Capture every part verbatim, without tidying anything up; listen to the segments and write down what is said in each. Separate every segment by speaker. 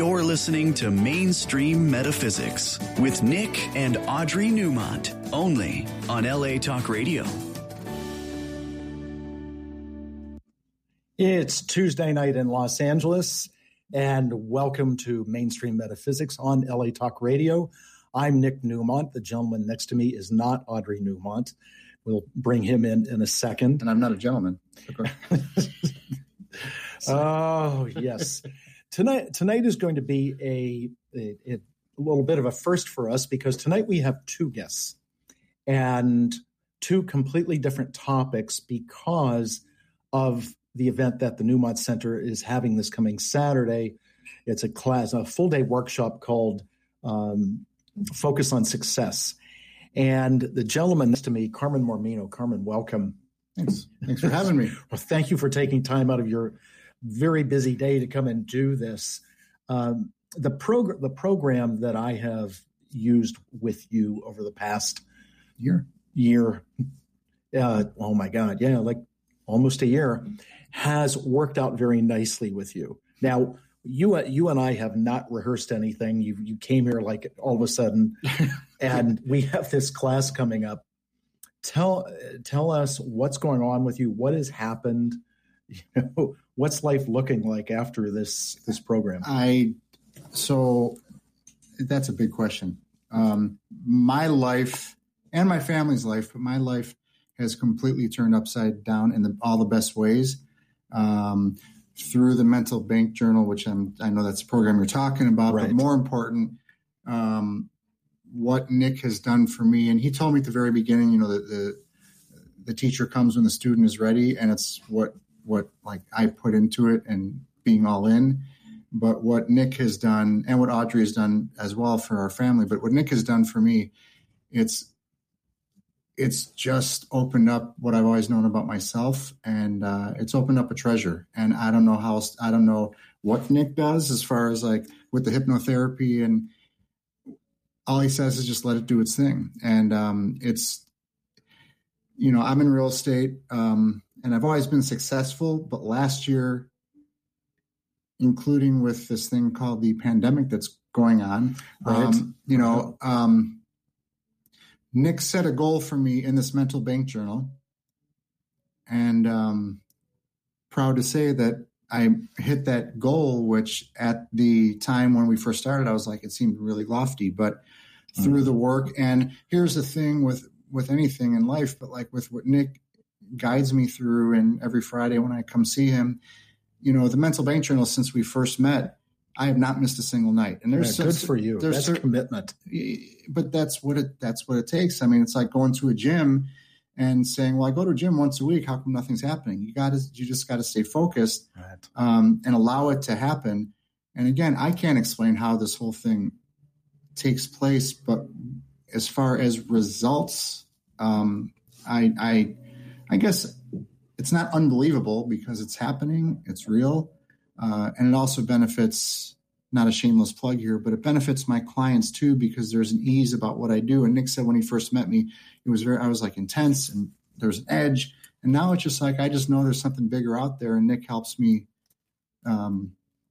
Speaker 1: You're listening to Mainstream Metaphysics with Nick and Audrey Newmont, only on L A Talk Radio.
Speaker 2: It's Tuesday night in Los Angeles, and welcome to Mainstream Metaphysics on L A Talk Radio. I'm Nick Newmont. The gentleman next to me is not Audrey Newmont. We'll bring him in in a second.
Speaker 3: And I'm not a gentleman.
Speaker 2: Oh, yes. Tonight, tonight is going to be a, a, a little bit of a first for us because tonight we have two guests and two completely different topics because of the event that the Newmont Center is having this coming Saturday. It's a class, a full-day workshop called um, Focus on Success. And the gentleman next to me, Carmen Mormino. Carmen, welcome.
Speaker 3: Thanks. Thanks for having me.
Speaker 2: Well, thank you for taking time out of your very busy day to come and do this. Um, the program, the program that I have used with you over the past
Speaker 3: year,
Speaker 2: year, uh, oh my God, yeah, like almost a year, has worked out very nicely with you. Now, you, you and I have not rehearsed anything. You, you came here like all of a sudden, and we have this class coming up. Tell, tell us what's going on with you. What has happened? You know, what's life looking like after this this program?
Speaker 3: I so that's a big question. Um, my life and my family's life, but my life has completely turned upside down in the, all the best ways. Um, through the Mental Bank Journal, which I'm, I know that's the program you're talking about, right. But more important, um, what Nick has done for me. And he told me at the very beginning, you know, that the the teacher comes when the student is ready, and it's what what like I put into it and being all in. But what Nick has done, and what Audrey has done as well for our family, but what Nick has done for me, it's it's just opened up what I've always known about myself, and uh, it's opened up a treasure. And I don't know how, I don't know what Nick does as far as like with the hypnotherapy, and all he says is just let it do its thing. And um, it's, you know, I'm in real estate, um, and I've always been successful, but last year, including with this thing called the pandemic that's going on,
Speaker 2: right.
Speaker 3: um, you know, um, Nick set a goal for me in this Mental Bank Journal, and um, proud to say that I hit that goal, which at the time when we first started, I was like, it seemed really lofty, but mm-hmm. through the work. And here's the thing with, with anything in life, but like with what Nick guides me through, and every Friday when I come see him, you know, the Mental Bank Journal, since we first met, I have not missed a single night. And there's
Speaker 2: yeah, good for you.
Speaker 3: There's
Speaker 2: that's
Speaker 3: certain,
Speaker 2: commitment.
Speaker 3: But that's what it that's what it takes. I mean, it's like going to a gym and saying, "Well, I go to a gym once a week. How come nothing's happening?" You got to you just got to stay focused,
Speaker 2: right.
Speaker 3: um, and allow it to happen. And again, I can't explain how this whole thing takes place, but as far as results, um, I I I guess it's not unbelievable because it's happening. It's real. Uh, and it also benefits, not a shameless plug here, but it benefits my clients too, because there's an ease about what I do. And Nick said when he first met me, it was very, I was like intense and there was an edge. And now it's just like, I just know there's something bigger out there, and Nick helps me, um,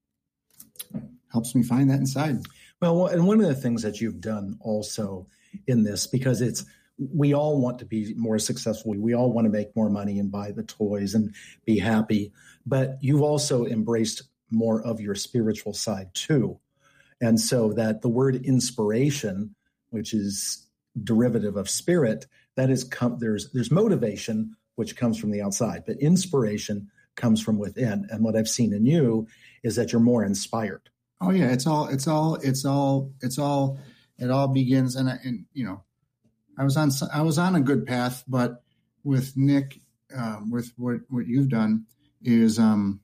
Speaker 3: helps me find that inside.
Speaker 2: Well, and one of the things that you've done also in this, because it's, we all want to be more successful. We all want to make more money and buy the toys and be happy. But you've also embraced more of your spiritual side too. And so that the word inspiration, which is derivative of spirit, that is, com- there's, there's motivation, which comes from the outside, but inspiration comes from within. And what I've seen in you is that you're more inspired.
Speaker 3: Oh yeah. It's all, it's all, it's all, it's all, it all begins. And, and, you know, I was on, I was on a good path, but with Nick, um, with what, what you've done is, um,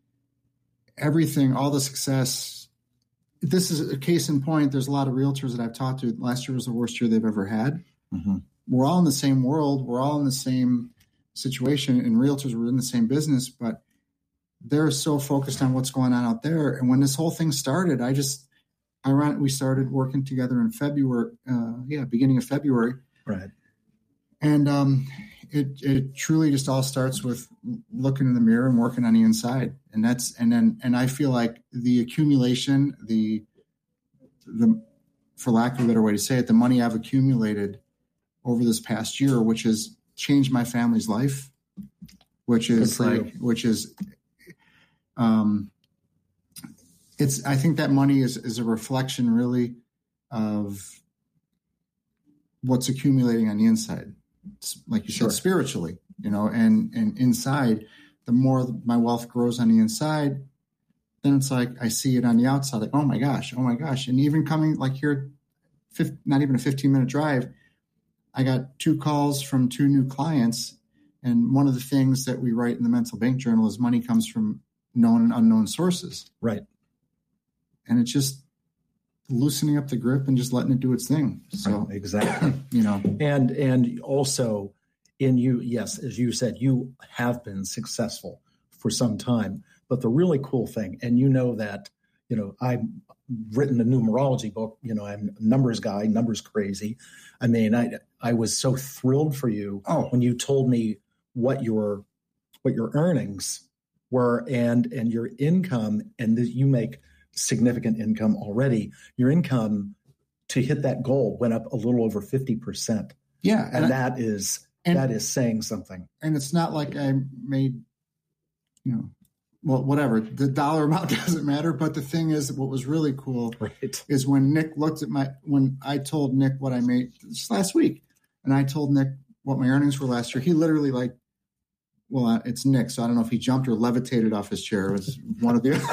Speaker 3: everything, all the success. This is a case in point. There's a lot of realtors that I've talked to. Last year was the worst year they've ever had.
Speaker 2: Mm-hmm.
Speaker 3: We're all in the same world. We're all in the same situation, and realtors were in the same business, but they're so focused on what's going on out there. And when this whole thing started, I just, I ran, we started working together in February. Uh, yeah. Beginning of February.
Speaker 2: Right.
Speaker 3: And, um, it it truly just all starts with looking in the mirror and working on the inside, and that's and then and I feel like the accumulation, the the for lack of a better way to say it, the money I've accumulated over this past year, which has changed my family's life, which is like you. which is um it's I think that money is is a reflection really of what's accumulating on the inside. Like you
Speaker 2: Sure.
Speaker 3: said, spiritually, you know, and, and inside, the more my wealth grows on the inside, then it's like, I see it on the outside, like, oh my gosh, oh my gosh. And even coming like here, fifty, not even a fifteen minute drive, I got two calls from two new clients. And one of the things that we write in the Mental Bank Journal is money comes from known and unknown sources.
Speaker 2: Right.
Speaker 3: And it's just loosening up the grip and just letting it do its thing. So
Speaker 2: exactly,
Speaker 3: you know,
Speaker 2: and and also in you, yes, as you said, you have been successful for some time. But the really cool thing, and you know that, you know, I've written a numerology book. You know, I'm a numbers guy, numbers crazy. I mean, I I was so thrilled for you
Speaker 3: oh.
Speaker 2: when you told me what your what your earnings were and and your income, and that you make significant income already. Your income to hit that goal went up a little over fifty percent.
Speaker 3: Yeah.
Speaker 2: And,
Speaker 3: and
Speaker 2: that I, is, and, that is saying something.
Speaker 3: And it's not like I made, you know, well, whatever, the dollar amount doesn't matter. But the thing is, what was really cool
Speaker 2: right.
Speaker 3: is when Nick looked at my, when I told Nick what I made just last week, and I told Nick what my earnings were last year, he literally like, well, uh, it's Nick, so I don't know if he jumped or levitated off his chair. It was one of the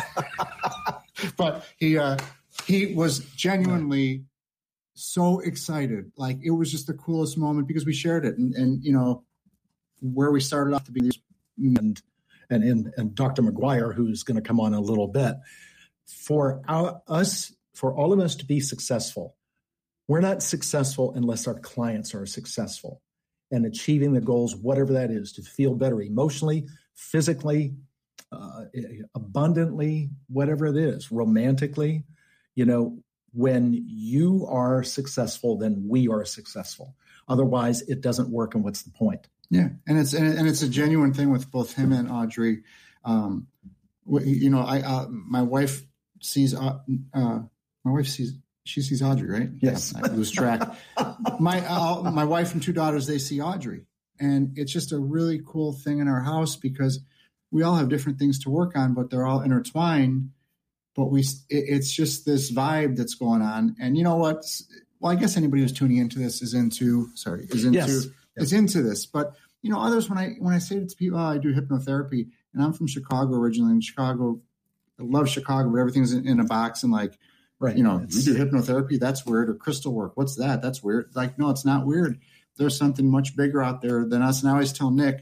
Speaker 3: But he uh, he was genuinely so excited. Like, it was just the coolest moment because we shared it. And, and you know, where we started off to be.
Speaker 2: And, and, and, and Doctor McGuire, who's going to come on in a little bit, for our, us, for all of us to be successful, we're not successful unless our clients are successful and achieving the goals, whatever that is, to feel better emotionally, physically, Uh, abundantly, whatever it is, romantically. You know, when you are successful, then we are successful. Otherwise, it doesn't work, and what's the point?
Speaker 3: Yeah, and it's and it's a genuine thing with both him and Audrey. Um, you know, I uh, my wife sees uh, uh, my wife sees she sees Audrey, right?
Speaker 2: Yes,
Speaker 3: yeah, I lose track. my uh, my wife and two daughters, they see Audrey, and it's just a really cool thing in our house because we all have different things to work on, but they're all intertwined. But we, it, it's just this vibe that's going on. And you know what? Well, I guess anybody who's tuning into this is into, sorry, is into,
Speaker 2: yes.
Speaker 3: is into this. But you know, others, when I, when I say it to people, oh, I do hypnotherapy, and I'm from Chicago originally. In Chicago, I love Chicago, but everything's in, in a box. And like,
Speaker 2: right.
Speaker 3: you know, you do hypnotherapy, that's weird. Or crystal work, what's that? That's weird. Like, no, it's not weird. There's something much bigger out there than us. And I always tell Nick,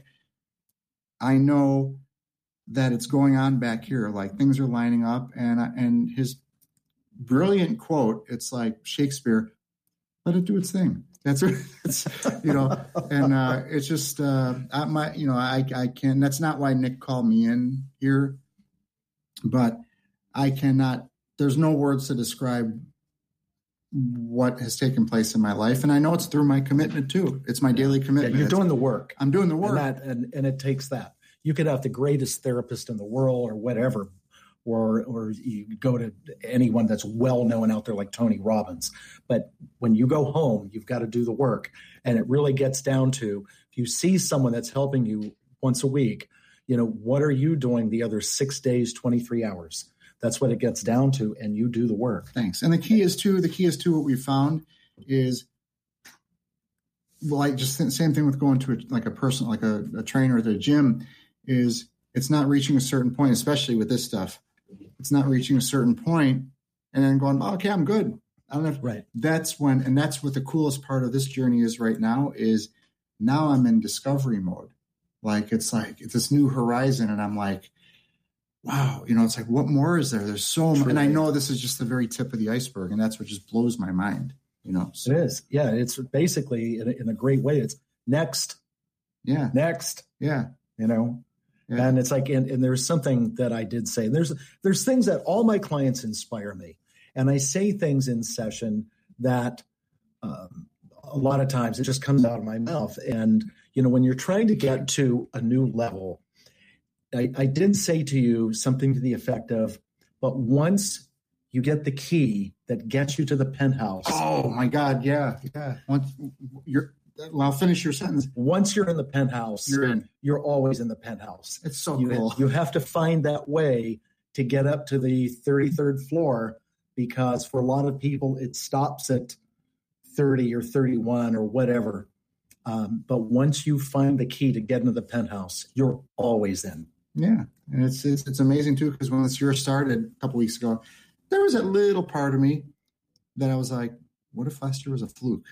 Speaker 3: I know that it's going on back here, like things are lining up. And and his brilliant quote, it's like Shakespeare, let it do its thing. That's it's, you know, and uh, it's just uh, I, my, you know, I I can. That's not why Nick called me in here, but I cannot. There's no words to describe what has taken place in my life, and I know it's through my commitment too. It's my daily commitment.
Speaker 2: Yeah, you're
Speaker 3: it's,
Speaker 2: doing the work.
Speaker 3: I'm doing the work,
Speaker 2: and, that, and and it takes that. You could have the greatest therapist in the world or whatever, or or you go to anyone that's well-known out there like Tony Robbins. But when you go home, you've got to do the work. And it really gets down to, if you see someone that's helping you once a week, you know, what are you doing the other six days, twenty-three hours? That's what it gets down to, and you do the work.
Speaker 3: Thanks. And the key is to, the key is to what we found is, well, like just the same thing with going to a, like a person, like a, a trainer at the gym, is it's not reaching a certain point, especially with this stuff. It's not reaching a certain point and then going, oh, okay, I'm good. I don't have,
Speaker 2: right.
Speaker 3: That's when, and that's what the coolest part of this journey is right now, is now I'm in discovery mode. Like, it's like, it's this new horizon. And I'm like, wow, you know, it's like, what more is there? There's so much. And I know this is just the very tip of the iceberg. And that's what just blows my mind, you know? So.
Speaker 2: It is. Yeah. It's basically in a, in a great way. It's next.
Speaker 3: Yeah.
Speaker 2: Next.
Speaker 3: Yeah.
Speaker 2: You know?
Speaker 3: Yeah.
Speaker 2: And it's like, and, and there's something that I did say, there's, there's things that all my clients inspire me. And I say things in session that um, a lot of times it just comes out of my mouth. And, you know, when you're trying to get to a new level, I, I did say to you something to the effect of, but once you get the key that gets you to the penthouse.
Speaker 3: Oh my God. Yeah. Yeah. Once you're, well, I'll finish your sentence.
Speaker 2: Once you're in the penthouse,
Speaker 3: you're in.
Speaker 2: You're always in the penthouse.
Speaker 3: It's so
Speaker 2: you,
Speaker 3: cool.
Speaker 2: You have to find that way to get up to the thirty-third floor, because for a lot of people, it stops at thirty or thirty-one or whatever. Um, but once you find the key to get into the penthouse, you're always in.
Speaker 3: Yeah. And it's, it's, it's amazing too, because when this year started a couple weeks ago, there was that little part of me that I was like, what if last year was a fluke?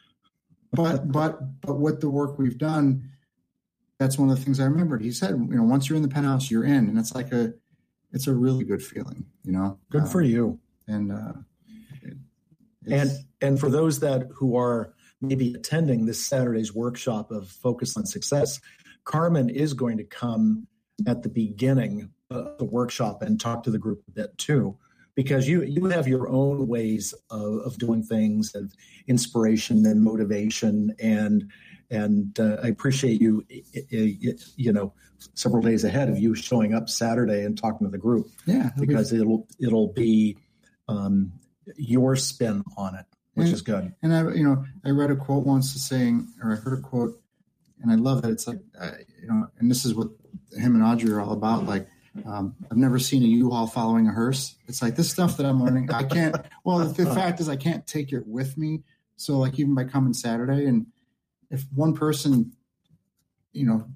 Speaker 3: But, but, but with the work we've done, that's one of the things I remembered. He said, you know, once you're in the penthouse, you're in, and it's like a, it's a really good feeling, you know,
Speaker 2: good um, for you.
Speaker 3: And, uh, it,
Speaker 2: and, and for those that who are maybe attending this Saturday's workshop of Focus on Success, Carmen is going to come at the beginning of the workshop and talk to the group a bit too, because you you have your own ways of, of doing things, of inspiration and motivation, and and uh, I appreciate you you know several days ahead of you showing up Saturday and talking to the group.
Speaker 3: Yeah,
Speaker 2: because be it'll it'll be um, your spin on it, which
Speaker 3: and,
Speaker 2: is good.
Speaker 3: And I you know I read a quote once saying, or I heard a quote, and I love that. It's like uh, you know, and this is what him and Audrey are all about, like. Um, I've never seen a U-Haul following a hearse. It's like this stuff that I'm learning. I can't, well, the, the fact is I can't take it with me. So like even by coming Saturday, and if one person, you know,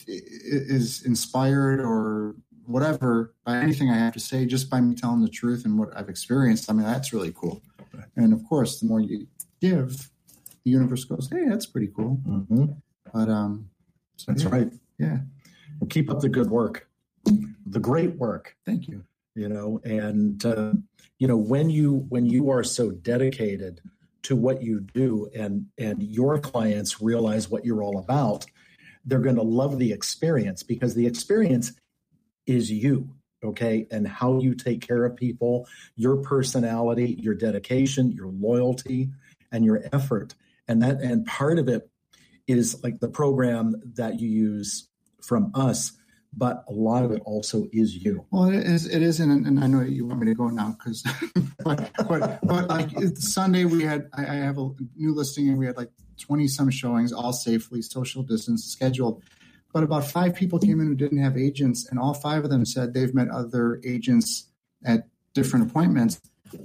Speaker 3: is inspired or whatever by anything I have to say, just by me telling the truth and what I've experienced, I mean, that's really cool. And of course, the more you give, the universe goes, hey, that's pretty cool.
Speaker 2: Mm-hmm.
Speaker 3: But um, so,
Speaker 2: that's
Speaker 3: yeah.
Speaker 2: right.
Speaker 3: Yeah.
Speaker 2: Well, keep up the good work. The great work.
Speaker 3: Thank you.
Speaker 2: You know, and, uh, you know, when you when you are so dedicated to what you do, and and your clients realize what you're all about, they're going to love the experience, because the experience is you, okay, and how you take care of people, your personality, your dedication, your loyalty, and your effort. And that and part of it is like the program that you use from us, but a lot of it also is you.
Speaker 3: Well, it is, it is, and, and I know you want me to go now, because, but, but, but like Sunday we had, I, I have a new listing, and we had like twenty some showings, all safely, social distance, scheduled. But about five people came in who didn't have agents, and all five of them said they've met other agents at different appointments,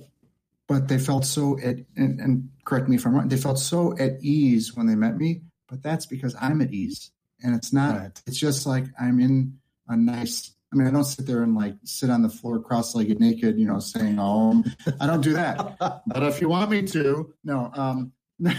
Speaker 3: but they felt so at, and, and correct me if I'm wrong, they felt so at ease when they met me. But that's because I'm at ease. And it's not, right. It's just like I'm in a nice, I mean, I don't sit there and like sit on the floor cross-legged naked, you know, saying, oh, I don't do that. But if you want me to, no. Um,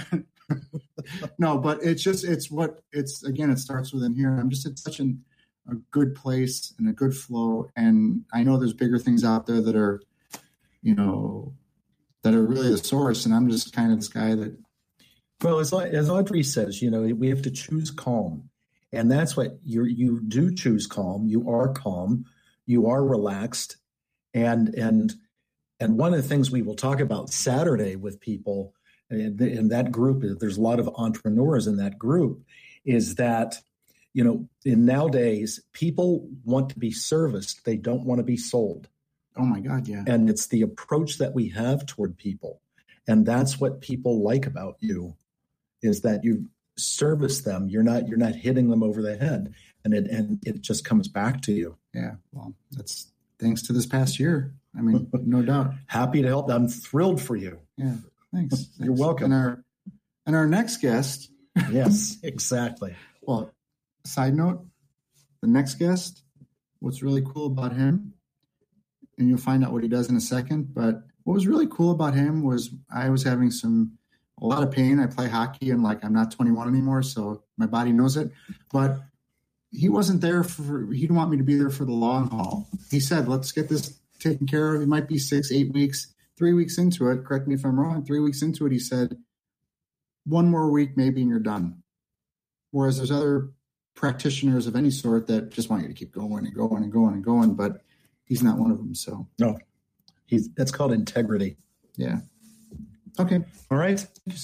Speaker 3: no, but it's just, it's what, it's, again, it starts within here. I'm just at such an, a good place and a good flow. And I know there's bigger things out there that are, you know, that are really the source. And I'm just kind of this guy that.
Speaker 2: Well, as, as Audrey says, you know, we have to choose calm. And that's what you you do choose calm. You are calm. You are relaxed. And and and one of the things we will talk about Saturday with people in, in that group, there's a lot of entrepreneurs in that group, is that, you know, in nowadays, people want to be serviced. They don't want to be sold.
Speaker 3: Oh, my God, yeah.
Speaker 2: And it's the approach that we have toward people. And that's what people like about you, is that you service them. You're not you're not hitting them over the head, and it and it just comes back to you.
Speaker 3: Yeah, well, that's thanks to this past year. I mean, no doubt.
Speaker 2: Happy to help. I'm thrilled for you.
Speaker 3: Yeah, thanks. thanks.
Speaker 2: You're welcome.
Speaker 3: And our and our next guest.
Speaker 2: Yes, exactly.
Speaker 3: Well, side note, the next guest, what's really cool about him, and you'll find out what he does in a second, but what was really cool about him was I was having some a lot of pain. I play hockey, and like I'm not twenty-one anymore, so my body knows it. But he wasn't there for, he didn't want me to be there for the long haul. He said, let's get this taken care of. It might be six, eight weeks, three weeks into it. Correct me if I'm wrong. Three weeks into it, he said, one more week maybe and you're done. Whereas there's other practitioners of any sort that just want you to keep going and going and going and going, but he's not one of them. So
Speaker 2: no, he's that's called integrity.
Speaker 3: Yeah. Okay.
Speaker 2: All right.
Speaker 3: Thank you, sir.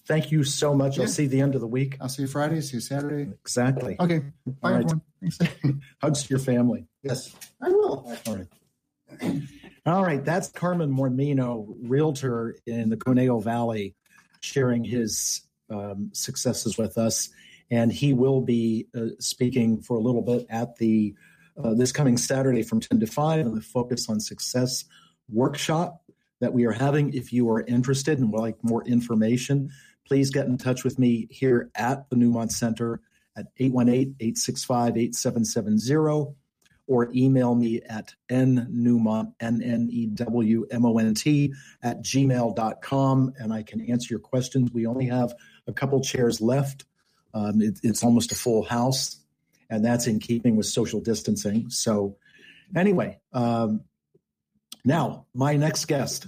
Speaker 2: thank you so much.
Speaker 3: Yeah.
Speaker 2: I'll see you the end of the week.
Speaker 3: I'll see you Friday. See you Saturday.
Speaker 2: Exactly.
Speaker 3: Okay. Bye,
Speaker 2: All right.
Speaker 3: everyone. Thanks.
Speaker 2: Hugs to your family.
Speaker 3: Yes, I will.
Speaker 2: All right. All right. That's Carmen Mormino, realtor in the Conejo Valley, sharing his um, successes with us. And he will be uh, speaking for a little bit at the uh, this coming Saturday from ten to five in the Focus on Success workshop that we are having. If you are interested and would like more information, please get in touch with me here at the Newmont Center at eight one eight, eight six five, eight seven seven zero or email me at nnewmont, N N E W M O N T, at gmail dot com, and I can answer your questions. We only have a couple chairs left. Um, it, it's almost a full house, and that's in keeping with social distancing. So anyway, um, now my next guest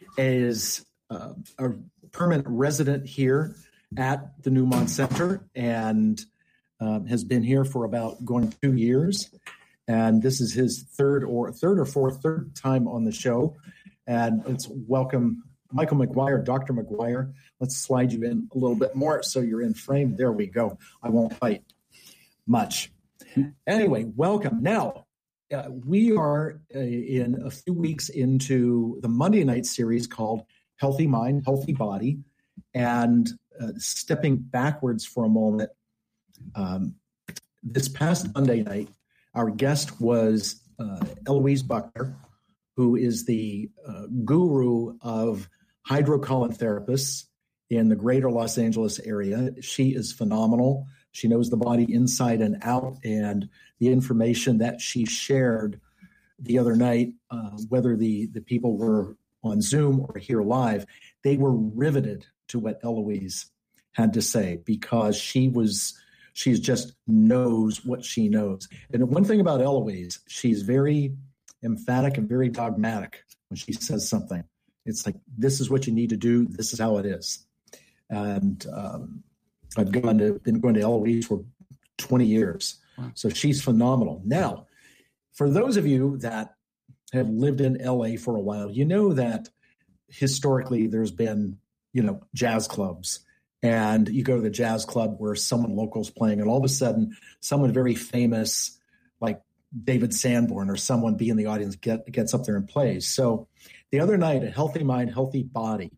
Speaker 2: is uh, a permanent resident here at the Newmont Center and um, has been here for about going two years. And this is his third or third or fourth, third time on the show. And let's welcome Michael McGuire, Doctor McGuire. Let's slide you in a little bit more so you're in frame. There we go. I won't fight much. Anyway, welcome. Now, uh, we are uh, in a few weeks into the Monday night series called Healthy Mind, Healthy Body. And uh, stepping backwards for a moment, um, this past Monday night, our guest was uh, Eloise Buckner, who is the uh, guru of hydrocolon therapists in the greater Los Angeles area. She is phenomenal. She knows the body inside and out, and the information that she shared the other night, uh, whether the, the people were on Zoom or here live, they were riveted to what Eloise had to say because she was, she's just knows what she knows. And one thing about Eloise, she's very emphatic and very dogmatic when she says something. It's like, this is what you need to do. This is how it is. And um, I've gone to, been going to Eloise for twenty years. Wow. So she's phenomenal. Now, for those of you that have lived in L A for a while, you know that historically there's been, you know, jazz clubs. And you go to the jazz club where someone local's playing, and all of a sudden someone very famous, like David Sanborn or someone be in the audience, get, gets up there and plays. So the other night, a Healthy Mind, Healthy Body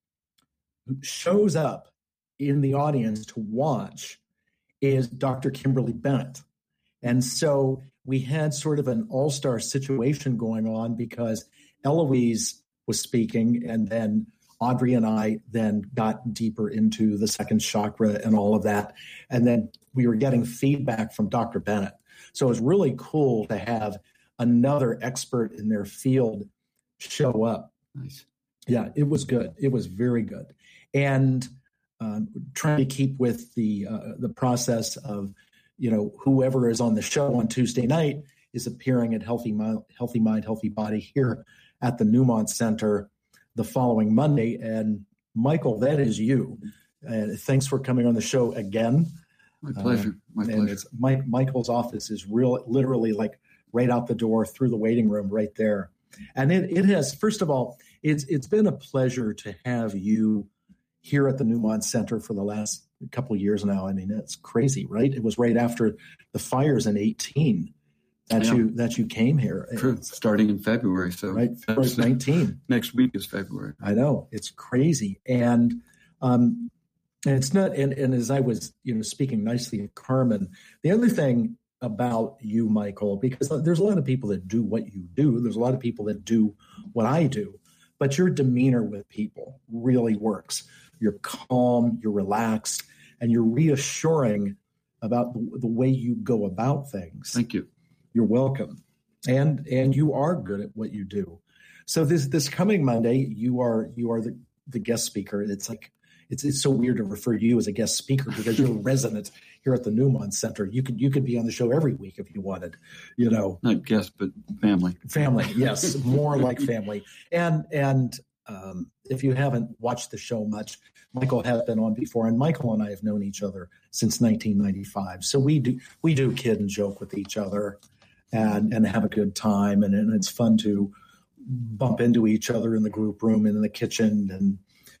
Speaker 2: shows up in the audience to watch is Doctor Kimberly Bennett. And so we had sort of an all-star situation going on because Eloise was speaking, and then Audrey and I then got deeper into the second chakra and all of that. And then we were getting feedback from Doctor Bennett. So it was really cool to have another expert in their field show up.
Speaker 4: Nice.
Speaker 2: Yeah, it was good. It was very good. And um, trying to keep with the uh, the process of, you know, whoever is on the show on Tuesday night is appearing at Healthy Mind, Healthy Mind, Healthy Body here at the Newmont Center the following Monday. And Michael, that is you. And thanks for coming on the show again.
Speaker 4: My pleasure. My
Speaker 2: uh,
Speaker 4: pleasure.
Speaker 2: And it's Mike, Michael's office is real, literally like right out the door through the waiting room right there. And it, it has, first of all, it's it's been a pleasure to have you here at the Newmont Center for the last couple of years now. I mean, it's crazy, right? It was right after the fires in eighteen that
Speaker 4: Yeah.
Speaker 2: you that you came here.
Speaker 4: True. Starting in February. So
Speaker 2: Right, February nineteen.
Speaker 4: Next week is February.
Speaker 2: I know, it's crazy. And um, and it's not, and, and as I was, you know, speaking nicely of Carmen, the other thing about you, Michael, because there's a lot of people that do what you do. There's a lot of people that do what I do, but your demeanor with people really works. You're calm, you're relaxed, and you're reassuring about the, the way you go about things.
Speaker 4: Thank you.
Speaker 2: You're welcome. And and you are good at what you do. So this this coming Monday, you are you are the, the guest speaker. It's like it's it's so weird to refer to you as a guest speaker because you're a resident here at the Newmont Center. You could you could be on the show every week if you wanted, you know.
Speaker 4: Not guest, but family.
Speaker 2: Family, yes, more like family. And and um, if you haven't watched the show much, Michael has been on before, and Michael and I have known each other since nineteen ninety-five. So we do we do kid and joke with each other, and and have a good time, and, and it's fun to bump into each other in the group room and in the kitchen, and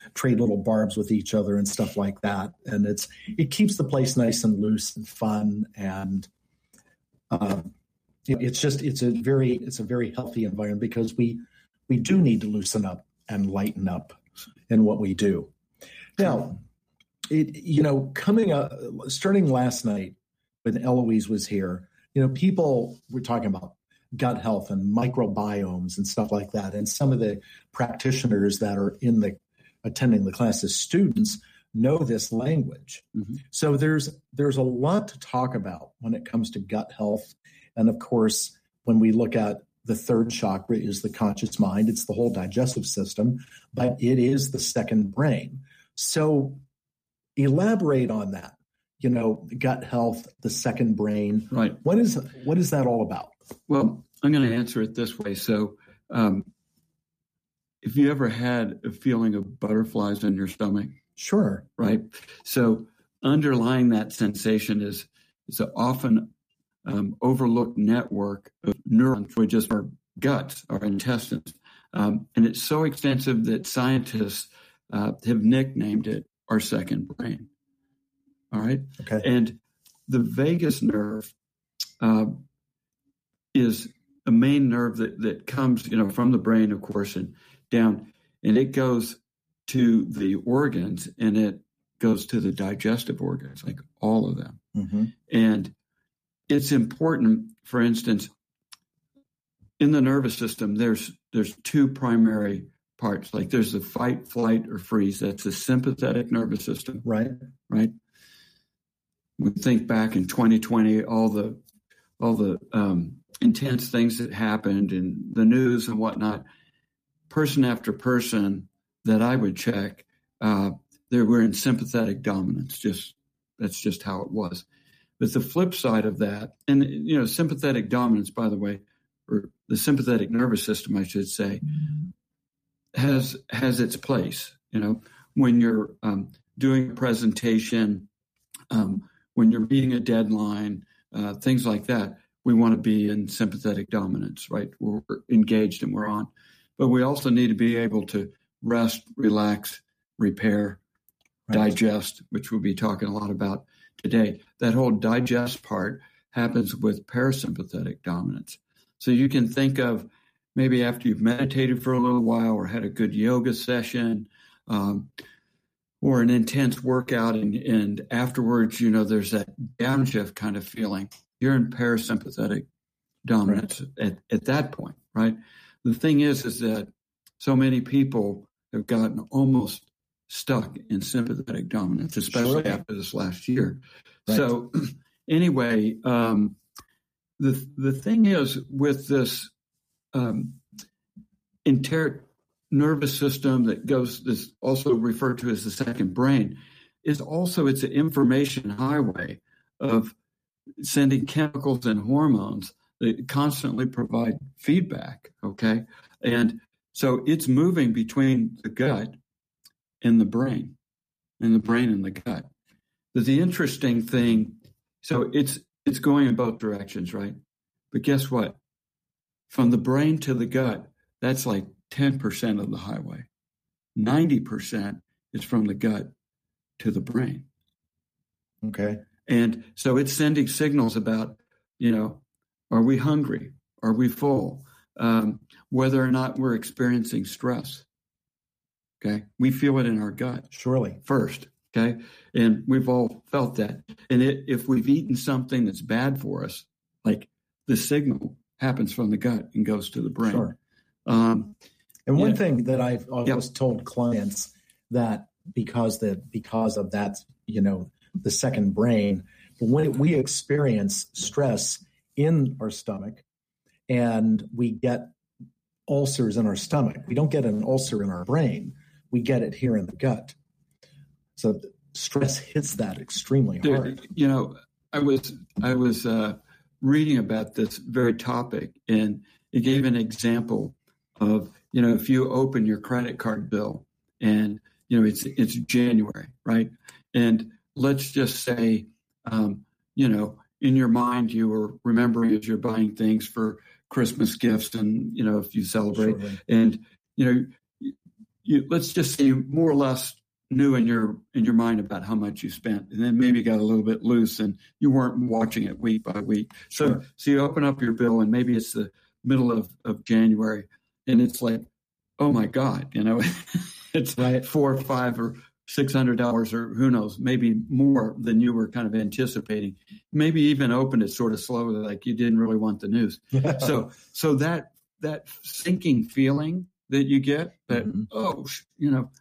Speaker 2: trade little barbs with each other and stuff like that. And it's it keeps the place nice and loose and fun, and uh, it's just it's a very it's a very healthy environment because we we do need to loosen up and lighten up in what we do. Now, it you know coming up starting last night when Eloise was here, you know people were talking about gut health and microbiomes and stuff like that, and some of the practitioners that are in the attending the class as students know this language. Mm-hmm. So there's there's a lot to talk about when it comes to gut health. And of course, when we look at the third chakra is the conscious mind, it's the whole digestive system, but it is the second brain. So elaborate on that. You know, gut health, the second brain.
Speaker 4: Right.
Speaker 2: What is what is that all about?
Speaker 4: Well, I'm going to answer it this way. So um, if you ever had a feeling of butterflies in your stomach,
Speaker 2: sure.
Speaker 4: Right. So underlying that sensation is, is an often um, overlooked network of neurons, which is our guts, our intestines. Um, and it's so extensive that scientists uh, have nicknamed it our second brain. All right.
Speaker 2: Okay.
Speaker 4: And the vagus nerve uh, is a main nerve that, that comes, you know, from the brain, of course, and down, and it goes to the organs, and it goes to the digestive organs, like all of them. Mm-hmm. And it's important, for instance, in the nervous system, there's there's two primary parts. Like there's the fight, flight, or freeze. That's the sympathetic nervous system.
Speaker 2: Right.
Speaker 4: Right. We think back in twenty twenty, all the all the um, intense things that happened in the news and whatnot. Person after person that I would check, uh, they were in sympathetic dominance. Just that's just how it was. But the flip side of that, and you know, sympathetic dominance, by the way, or the sympathetic nervous system, I should say, has has its place. You know, when you're um, doing a presentation, um, when you're meeting a deadline, uh, things like that, we want to be in sympathetic dominance, right? We're engaged and we're on. But we also need to be able to rest, relax, repair, right. digest, which we'll be talking a lot about today. That whole digest part happens with parasympathetic dominance. So you can think of maybe after you've meditated for a little while or had a good yoga session, um, or an intense workout, and, and afterwards, you know, there's that downshift kind of feeling. You're in parasympathetic dominance right. at, at that point, right? The thing is, is that so many people have gotten almost stuck in sympathetic dominance, especially sure. after this last year. Right. So anyway, um, the the thing is with this um, inter- nervous system that goes, this also referred to as the second brain, is also it's an information highway of sending chemicals and hormones that constantly provide feedback, okay? And so it's moving between the gut and the brain, and the brain and the gut. But the interesting thing, so it's it's going in both directions, right? But guess what? From the brain to the gut, that's like ten percent of the highway. ninety percent is from the gut to the brain.
Speaker 2: Okay.
Speaker 4: And so it's sending signals about, you know, are we hungry? Are we full? Um, whether or not we're experiencing stress. Okay. We feel it in our gut.
Speaker 2: Surely.
Speaker 4: First. Okay. And we've all felt that. And it, if we've eaten something that's bad for us, like the signal happens from the gut and goes to the brain.
Speaker 2: Sure.
Speaker 4: Um,
Speaker 2: and one
Speaker 4: yeah.
Speaker 2: thing that I've always yep. told clients that because that because of that, you know, the second brain, when we experience stress in our stomach and we get ulcers in our stomach, we don't get an ulcer in our brain. We get it here in the gut. So stress hits that extremely hard.
Speaker 4: Dude, you know, I was I was uh, reading about this very topic, and it gave an example of, you know, if you open your credit card bill and, you know, it's it's January, right? And let's just say, um, you know, in your mind, you were remembering as you're buying things for Christmas gifts and, you know, if you celebrate,
Speaker 2: sure.
Speaker 4: and, you know, you let's just say you more or less knew in your in your mind about how much you spent, and then maybe got a little bit loose and you weren't watching it week by week. So
Speaker 2: Sure.
Speaker 4: so you open up your bill and maybe it's the middle of, of January and it's like, oh my God, you know, it's
Speaker 2: Right.
Speaker 4: four or five or six hundred dollars or who knows, maybe more than you were kind of anticipating. Maybe even opened it sort of slowly, like you didn't really want the news. So so that that sinking feeling that you get, that
Speaker 2: Mhm.
Speaker 4: oh, you know,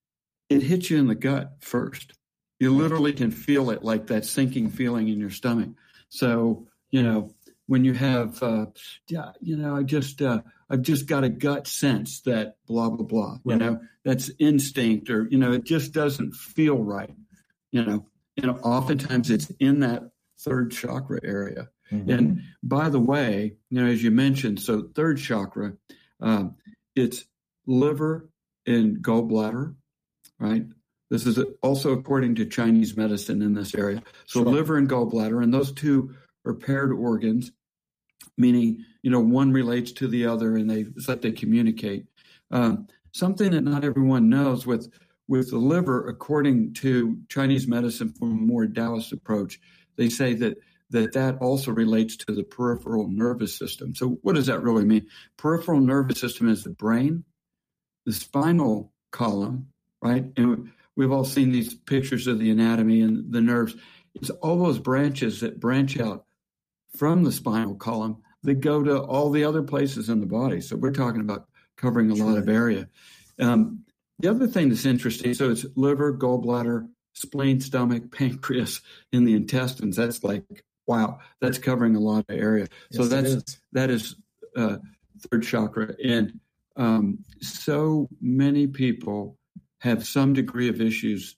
Speaker 4: it hits you in the gut first. You literally can feel it, like that sinking feeling in your stomach. So, you know, when you have, uh, yeah, you know, I just, uh, I've just got a gut sense that blah, blah, blah, you
Speaker 2: Right.
Speaker 4: know, that's instinct, or, you know, it just doesn't feel right. You know, you know, oftentimes it's in that third chakra area.
Speaker 2: Mhm.
Speaker 4: And by the way, you know, as you mentioned, so third chakra, um, it's liver and gallbladder, right? This is also according to Chinese medicine in this area. So
Speaker 2: Sure.
Speaker 4: liver and gallbladder, and those two are paired organs, meaning, you know, one relates to the other and they, it's like they communicate. Um, something that not everyone knows with, with the liver, according to Chinese medicine from a more Taoist approach, they say that that that also relates to the peripheral nervous system. So what does that really mean? Peripheral nervous system is the brain, the spinal column, right? And we've all seen these pictures of the anatomy and the nerves. It's all those branches that branch out from the spinal column that go to all the other places in the body. So we're talking about covering a lot of area. Um, the other thing that's interesting, so it's liver, gallbladder, spleen, stomach, pancreas, and the intestines. That's like, wow, that's covering a lot of area. So
Speaker 2: Yes, it
Speaker 4: that's
Speaker 2: is.
Speaker 4: that is uh, third chakra. And um, so many people have some degree of issues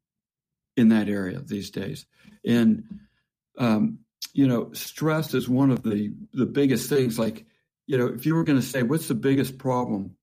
Speaker 4: in that area these days. And, um, you know, stress is one of the, the biggest things. Like, you know, if you were going to say, what's the biggest problem,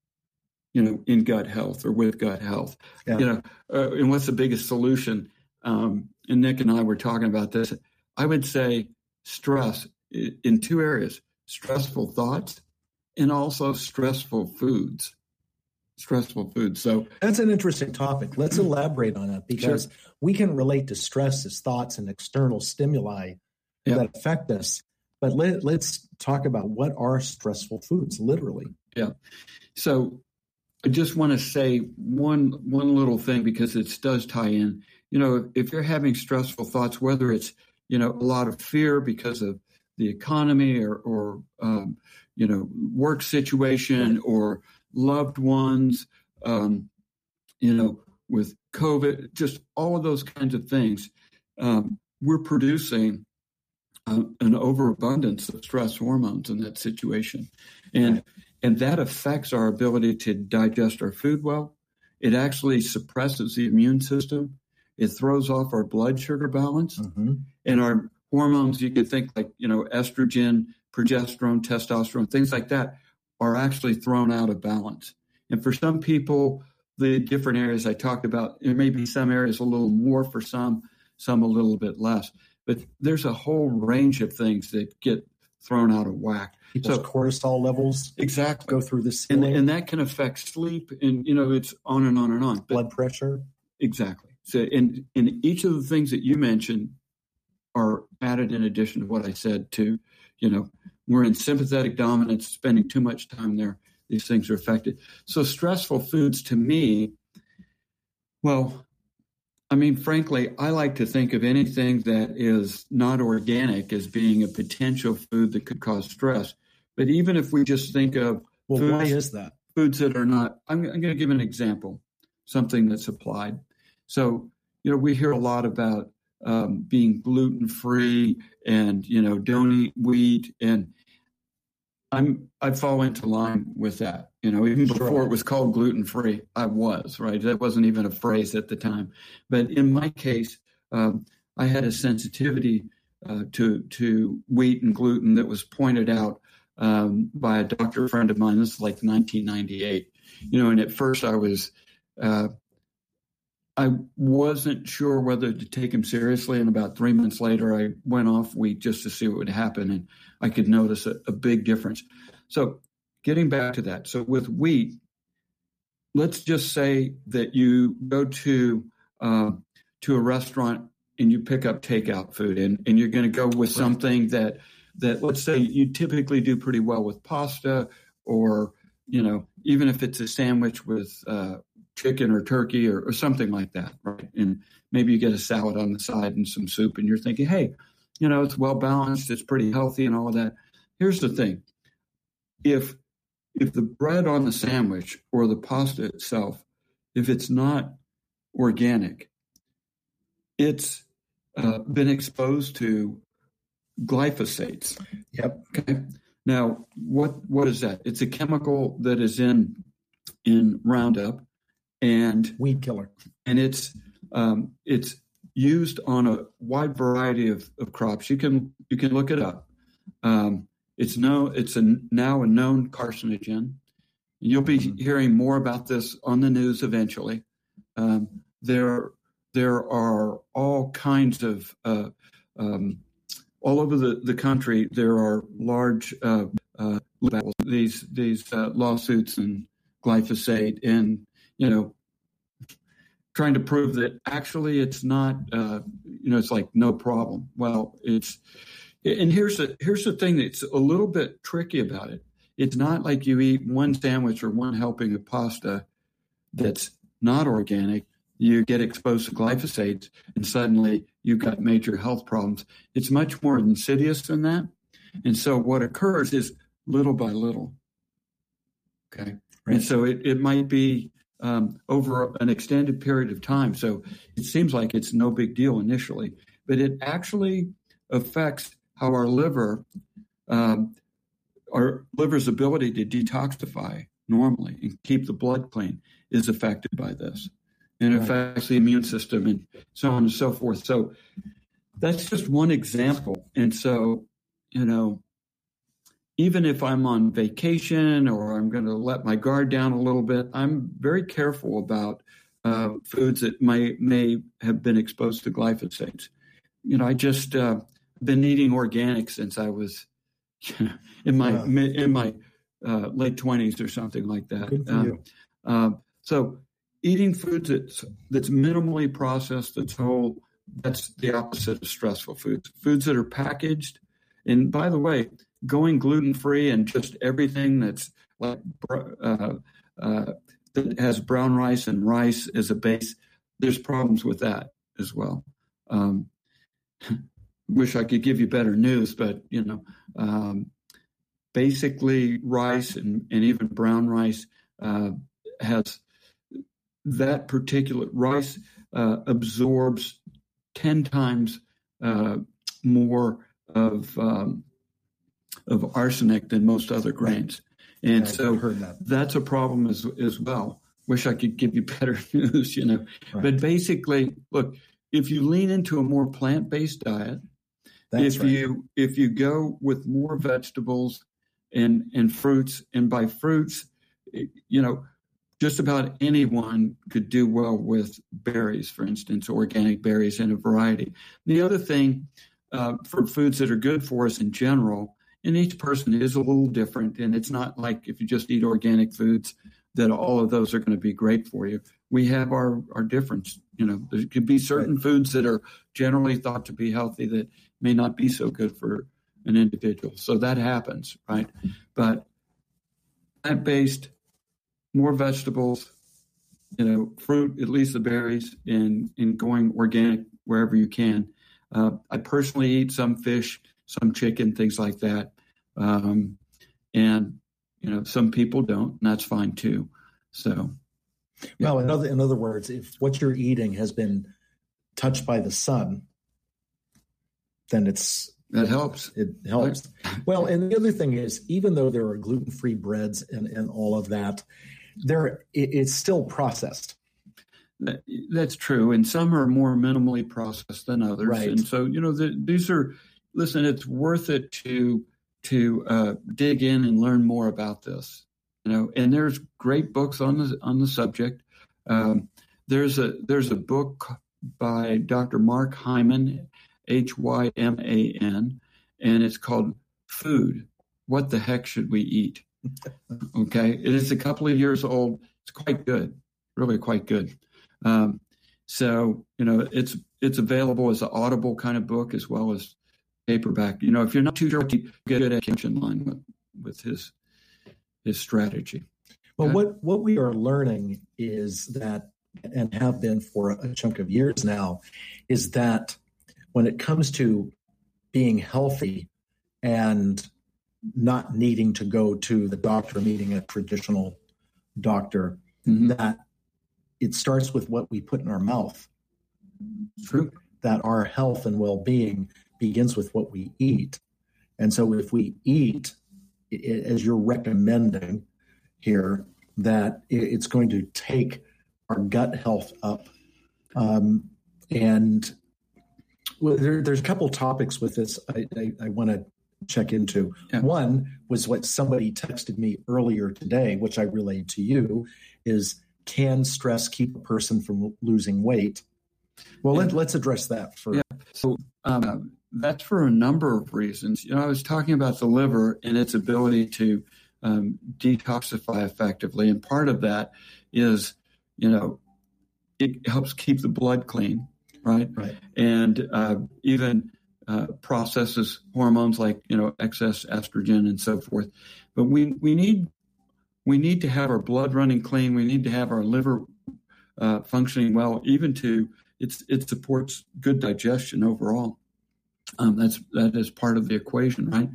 Speaker 4: you know, in gut health or with gut health,
Speaker 2: Yeah.
Speaker 4: you know, uh, and what's the biggest solution? Um, and Nick and I were talking about this. I would say stress in two areas: stressful thoughts and also stressful foods. Stressful foods. So
Speaker 2: That's an interesting topic. Let's elaborate on it, because
Speaker 4: Sure.
Speaker 2: we can relate to stress as thoughts and external stimuli
Speaker 4: Yeah.
Speaker 2: that affect us. But let, let's talk about what are stressful foods, literally.
Speaker 4: Yeah. So I just want to say one one little thing, because it does tie in. You know, if you're having stressful thoughts, whether it's, you know, a lot of fear because of the economy or, or um, you know, work situation or loved ones, um, you know, with COVID, just all of those kinds of things, um, we're producing uh, an overabundance of stress hormones in that situation. And and that affects our ability to digest our food well. It actually suppresses the immune system. It throws off our blood sugar balance.
Speaker 2: Mm-hmm.
Speaker 4: And our hormones, you could think like, you know, estrogen, progesterone, testosterone, things like that are actually thrown out of balance. And for some people, the different areas I talked about, there may be some areas a little more for some, some a little bit less. But there's a whole range of things that get thrown out of whack.
Speaker 2: People's
Speaker 4: So-
Speaker 2: cortisol levels
Speaker 4: Exactly.
Speaker 2: go through the
Speaker 4: And,
Speaker 2: ceiling,
Speaker 4: and that can affect sleep, and, you know, it's on and on and on. But
Speaker 2: blood pressure.
Speaker 4: exactly. So, and, and each of the things that you mentioned are added in addition to what I said to, you know, we're in sympathetic dominance, spending too much time there. These things are affected. So stressful foods to me, well, I mean, frankly, I like to think of anything that is not organic as being a potential food that could cause stress. But even if we just think of
Speaker 2: Well,
Speaker 4: foods,
Speaker 2: why is that?
Speaker 4: foods that are not, I'm, I'm going to give an example, something that's applied. So, you know, we hear a lot about um, being gluten-free and, you know, don't eat wheat. And I'm, I fall into line with that. You know, even before
Speaker 2: Sure.
Speaker 4: it was called gluten-free, I was, right? That wasn't even a phrase at the time. But in my case, um, I had a sensitivity uh, to, to wheat and gluten that was pointed out um, by a doctor friend of mine. This is like nineteen ninety-eight. You know, and at first I was, uh, I wasn't sure whether to take him seriously. And about three months later, I went off wheat just to see what would happen. And I could notice a, a big difference. So getting back to that. So with wheat, let's just say that you go to uh, to a restaurant and you pick up takeout food, and, and you're going to go with right. something that that let's say you typically do pretty well with pasta, or you know, even if it's a sandwich with uh, chicken or turkey or, or something like that, right? And maybe you get a salad on the side and some soup, and you're thinking, hey, you know, it's well balanced, it's pretty healthy, and all of that. Here's the thing: if if the bread on the sandwich or the pasta itself, if it's not organic, it's uh, been exposed to glyphosates.
Speaker 2: Yep.
Speaker 4: Okay. Now, what what is that? It's a chemical that is in in Roundup, and
Speaker 2: weed killer,
Speaker 4: and it's um, it's used on a wide variety of, of crops. You can you can look it up. Um, it's no it's a now a known carcinogen. You'll be mm-hmm. hearing more about this on the news eventually. Um, there there are all kinds of uh, um, all over the, the country. There are large uh, uh, these these uh, lawsuits and glyphosate, and you know, trying to prove that actually it's not. Uh, you know, it's like no problem. Well, it's and here's the here's the thing that's a little bit tricky about it. It's not like you eat one sandwich or one helping of pasta that's not organic. You get exposed to glyphosate, and suddenly you've got major health problems. It's much more insidious than that. And so what occurs is little by little. Okay. Right. And so it, it might be um, over an extended period of time. So it seems like it's no big deal initially, but it actually affects how our liver, um, our liver's ability to detoxify normally and keep the blood clean is affected by this. And it affects the immune system and so on and so forth. So that's just one example. And so, you know, even if I'm on vacation or I'm going to let my guard down a little bit, I'm very careful about uh, foods that may, may have been exposed to glyphosates. You know, I just uh, been eating organic since I was you know, in my wow. in my uh, late twenties or something like that.
Speaker 2: Good for
Speaker 4: um,
Speaker 2: you.
Speaker 4: Uh, so eating foods that's, that's minimally processed, that's whole, that's the opposite of stressful foods. Foods that are packaged. And by the way, going gluten-free and just everything that's like uh, uh, that has brown rice and rice as a base, there's problems with that as well. Um, wish I could give you better news, but, you know, um, basically rice and, and even brown rice uh, has that particular rice uh, absorbs ten times uh, more of um, of arsenic than most other grains, and
Speaker 2: yeah,
Speaker 4: so
Speaker 2: that.
Speaker 4: that's a problem as as well. Wish I could give you better news, you know. Right. But basically, look, if you lean into a more plant-based diet,
Speaker 2: that's
Speaker 4: if
Speaker 2: right.
Speaker 4: you if you go with more vegetables and and fruits, and by fruits, you know, just about anyone could do well with berries, for instance, organic berries in a variety. The other thing uh, for foods that are good for us in general, and each person is a little different, and it's not like if you just eat organic foods that all of those are going to be great for you. We have our, our difference. You know, there could be certain right. foods that are generally thought to be healthy that may not be so good for an individual. So that happens, right? But plant-based, more vegetables, you know, fruit, at least the berries, and, and going organic wherever you can. Uh, I personally eat some fish, some chicken, things like that. Um, and, you know, some people don't, and that's fine too. So,
Speaker 2: yeah. Well, in other, in other words, if what you're eating has been touched by the sun, then it's,
Speaker 4: that helps.
Speaker 2: It helps. Well, and the other thing is, even though there are gluten-free breads and, and all of that, there it, it's still processed.
Speaker 4: That, that's true, and some are more minimally processed than others.
Speaker 2: Right.
Speaker 4: And so, you know, the, these are. Listen, it's worth it to to uh, dig in and learn more about this. You know, and there's great books on the on the subject. Um, there's a there's a book by Doctor Mark Hyman, H Y M A N, and it's called Food. What the heck should we eat? Okay. It is a couple of years old. it's quite good, really quite good. Um, so, you know, it's it's available as an Audible kind of book as well as paperback. You know, if you're not too sure, get it at in line with, with his his strategy.
Speaker 2: Well,
Speaker 4: okay?
Speaker 2: what, what we are learning is that, and have been for a chunk of years now, is that when it comes to being healthy and not needing to go to the doctor, meeting a traditional doctor, mm-hmm. that it starts with what we put in our mouth.
Speaker 4: True.
Speaker 2: That our health and well-being begins with what we eat. And so if we eat, as you're recommending here, that it's going to take our gut health up. Um, and well, there, there's a couple topics with this I, I, I want to check into. Yeah. One was what somebody texted me earlier today, which I relayed to you, is can stress keep a person from losing weight? Well, let, let's address that first.
Speaker 4: Yeah. So um, that's for a number of reasons. You know, I was talking about the liver and its ability to um, detoxify effectively. And part of that is, you know, it helps keep the blood clean, right?
Speaker 2: Right.
Speaker 4: And uh, even uh, processes hormones like, you know, excess estrogen and so forth. But we, we need we need to have our blood running clean. We need to have our liver uh, functioning well, even to it's it supports good digestion overall. Um, that's that is part of the equation, right?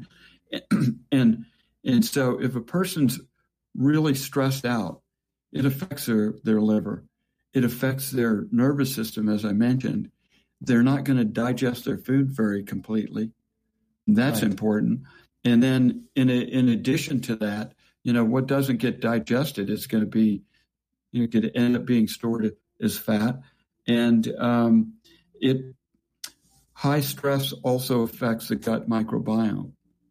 Speaker 4: And and so if a person's really stressed out, it affects their, their liver. It affects their nervous system, as I mentioned. They're not going to digest their food very completely. That's right. Important. And then in a, in addition to that, you know, what doesn't get digested is going to be, you know, could end up being stored as fat. And um, it high stress also affects the gut microbiome,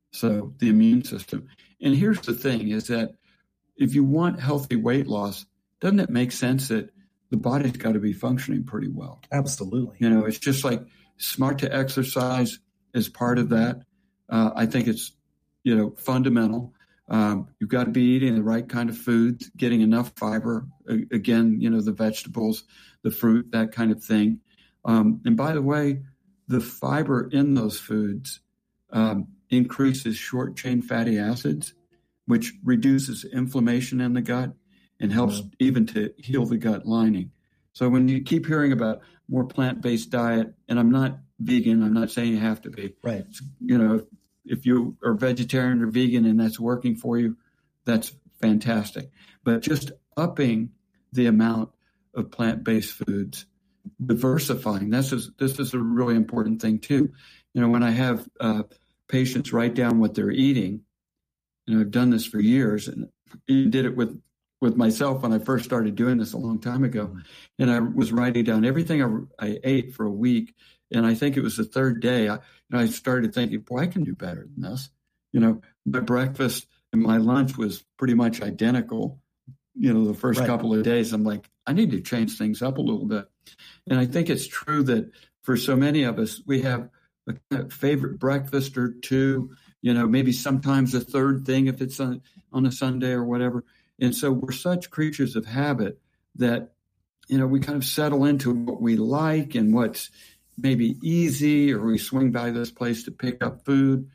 Speaker 4: so the immune system. And here's the thing is that if you want healthy weight loss, doesn't it make sense that the body's got to be functioning pretty well?
Speaker 2: Absolutely.
Speaker 4: You know, it's just like smart to exercise is part of that. Uh, I think it's, you know, fundamental. Um, you've got to be eating the right kind of food, getting enough fiber. A- again, you know, the vegetables, the fruit, that kind of thing. Um, and by the way, the fiber in those foods um, increases short chain fatty acids, which reduces inflammation in the gut and helps mm-hmm. even to heal the gut lining. So when you keep hearing about more plant-based diet, and I'm not vegan, I'm not saying you have to be.
Speaker 2: Right.
Speaker 4: You know, if you are vegetarian or vegan and that's working for you, that's fantastic. But just upping the amount of plant-based foods, diversifying, this is, this is a really important thing too. You know, when I have uh, patients write down what they're eating, you know, I've done this for years and I did it with, with myself when I first started doing this a long time ago. And I was writing down everything I, I ate for a week. And I think it was the third day, I, you know, I started thinking, boy, I can do better than this. You know, my breakfast and my lunch was pretty much identical, you know, the first right. couple of days. I'm like, I need to change things up a little bit. And I think it's true that for so many of us, we have a favorite breakfast or two, you know, maybe sometimes a third thing if it's on, on a Sunday or whatever. And so we're such creatures of habit that, you know, we kind of settle into what we like and what's maybe easy, or we swing by this place to pick up food.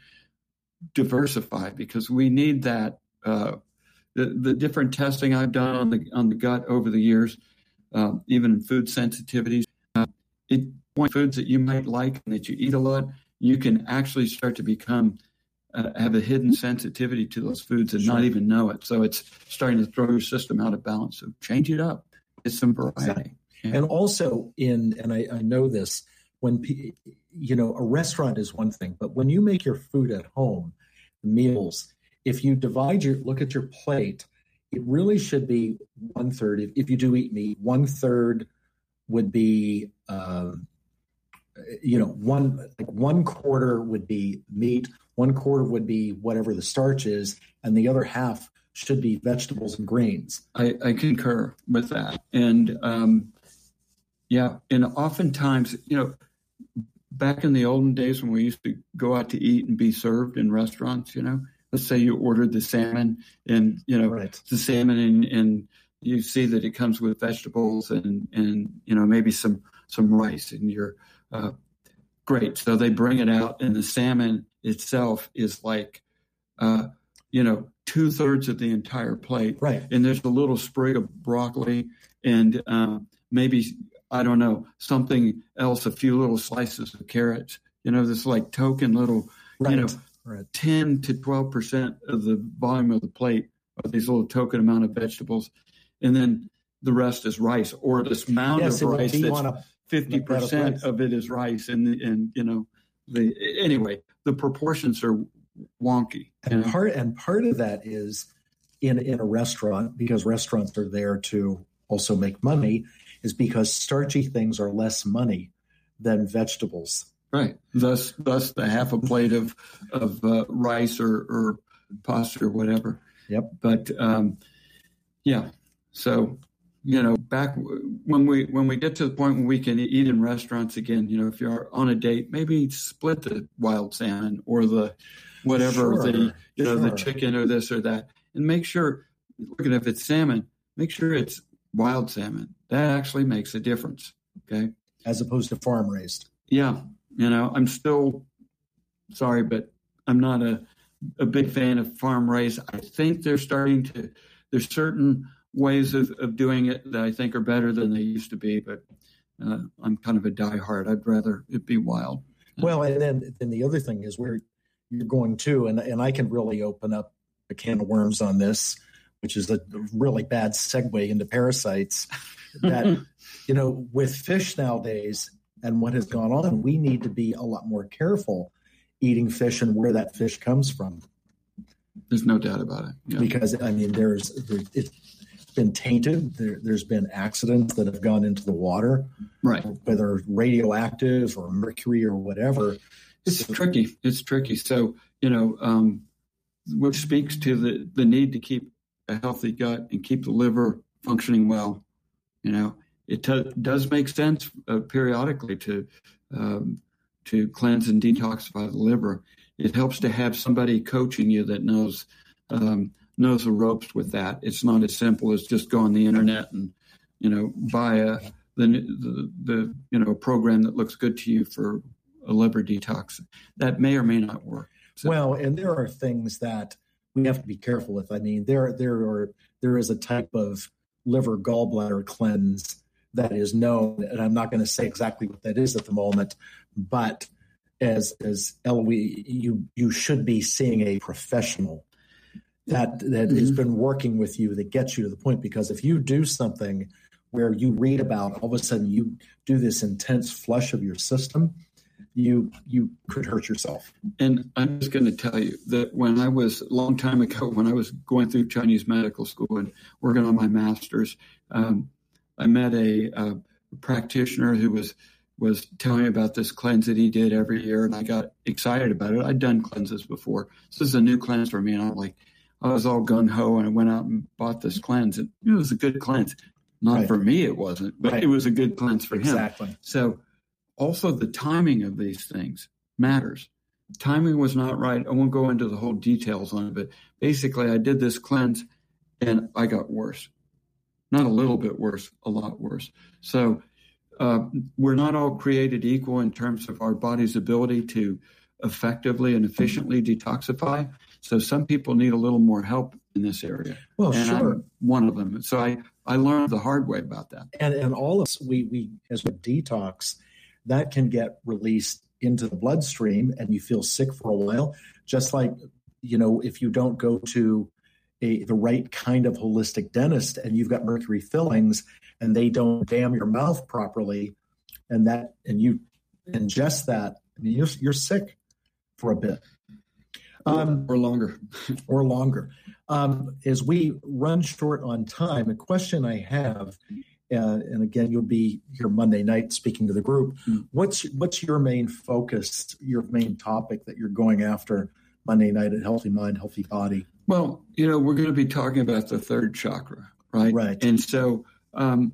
Speaker 4: Diversify, because we need that. Uh, the, the different testing I've done on the on the gut over the years, um, even in food sensitivities, uh, it point foods that you might like and that you eat a lot, you can actually start to become uh, have a hidden sensitivity to those foods and sure. not even know it. So it's starting to throw your system out of balance. So change it up. It's some variety.
Speaker 2: Exactly.
Speaker 4: Yeah.
Speaker 2: And also in, and I, I know this, when, you know, a restaurant is one thing, but when you make your food at home, meals, if you divide your, look at your plate, it really should be one third. If, if you do eat meat, one third would be, um, you know, one, like one quarter would be meat, one quarter would be whatever the starch is, and the other half should be vegetables and grains.
Speaker 4: I, I concur with that. And, um, yeah, and oftentimes, you know, back in the olden days when we used to go out to eat and be served in restaurants, you know, let's say you ordered the salmon and, you know,
Speaker 2: right.
Speaker 4: the salmon and, and you see that it comes with vegetables and, and you know, maybe some, some rice in your uh, great. So they bring it out, and the salmon itself is like, uh, you know, two thirds of the entire plate.
Speaker 2: Right.
Speaker 4: And there's a little sprig of broccoli and um, maybe, I don't know, something else, a few little slices of carrots. You know, this like token little,
Speaker 2: right.
Speaker 4: you know,
Speaker 2: right.
Speaker 4: ten to twelve percent of the volume of the plate are these little token amount of vegetables. And then the rest is rice, or this mound
Speaker 2: yes,
Speaker 4: of rice that's
Speaker 2: a,
Speaker 4: fifty percent of it is rice. And, and, you know, the, anyway, the proportions are wonky.
Speaker 2: And
Speaker 4: know?
Speaker 2: part, and part of that is in, in a restaurant, because restaurants are there to also make money, is because starchy things are less money than vegetables.
Speaker 4: Right. Thus, thus the half a plate of, of uh, rice or, or pasta or whatever.
Speaker 2: Yep.
Speaker 4: But, um, yeah. So, you know, back when we when we get to the point when we can eat in restaurants again, you know, if you're on a date, maybe split the wild salmon or the whatever,
Speaker 2: sure,
Speaker 4: the you know,
Speaker 2: sure.
Speaker 4: the chicken or this or that, and make sure, look at if it's salmon, make sure it's wild salmon. That actually makes a difference. Okay.
Speaker 2: As opposed to farm raised.
Speaker 4: Yeah. You know, I'm still sorry, but I'm not a, a big fan of farm raised. I think they're starting to, there's certain ways of, of doing it that I think are better than they used to be, but uh, I'm kind of a diehard. I'd rather it be wild.
Speaker 2: Well, and then, then the other thing is where you're going to, and, and I can really open up a can of worms on this, which is a really bad segue into parasites, that, you know, with fish nowadays and what has gone on, we need to be a lot more careful eating fish and where that fish comes from.
Speaker 4: There's no doubt about it. Yeah.
Speaker 2: Because, I mean, there's, there, it's been tainted. There, there's been accidents that have gone into the water,
Speaker 4: right?
Speaker 2: Whether radioactive or mercury or whatever.
Speaker 4: It's
Speaker 2: so,
Speaker 4: tricky. It's tricky. So, you know, um, which speaks to the, the need to keep a healthy gut and keep the liver functioning well. You know, it t- does make sense uh, periodically to um, to cleanse and detoxify the liver. It helps to have somebody coaching you that knows um, knows the ropes with that. It's not as simple as just go on the internet and, you know, buy a the the, the you know program that looks good to you for a liver detox. That may or may not work. So,
Speaker 2: well, and there are things that we have to be careful with. I mean, there there are there is a type of liver gallbladder cleanse that is known, and I'm not going to say exactly what that is at the moment, but as as Eloise, you you should be seeing a professional that that mm-hmm. has been working with you, that gets you to the point. Because if you do something where you read about, all of a sudden you do this intense flush of your system, you you could hurt yourself.
Speaker 4: And I'm just going to tell you that when I was, a long time ago, when I was going through Chinese medical school and working on my master's, um, I met a, a practitioner who was was telling me about this cleanse that he did every year, and I got excited about it. I'd done cleanses before. This is a new cleanse for me, and I'm like, I was all gung-ho, and I went out and bought this cleanse. And it was a good cleanse. Not
Speaker 2: right.
Speaker 4: for me, it wasn't, but
Speaker 2: right.
Speaker 4: it was a good cleanse for
Speaker 2: exactly.
Speaker 4: him. So also the timing of these things matters. Timing was not right. I won't go into the whole details on it, but basically I did this cleanse, and I got worse. Not a little bit worse, a lot worse. So uh, we're not all created equal in terms of our body's ability to effectively and efficiently detoxify. So some people need a little more help in this area.
Speaker 2: Well,
Speaker 4: and
Speaker 2: sure.
Speaker 4: I'm one of them. So I, I learned the hard way about that.
Speaker 2: And and all of us, we, we as we detox, that can get released into the bloodstream and you feel sick for a while. Just like, you know, if you don't go to a the right kind of holistic dentist and you've got mercury fillings and they don't dam your mouth properly, and that and you ingest that, I mean, you're, you're sick for a bit. Um,
Speaker 4: or longer.
Speaker 2: or longer. Um, as we run short on time, a question I have, uh, and again, you'll be here Monday night speaking to the group. Mm-hmm. What's what's your main focus, your main topic that you're going after Monday night at Healthy Mind, Healthy Body?
Speaker 4: Well, you know, we're going to be talking about the third chakra, right?
Speaker 2: Right.
Speaker 4: And so um,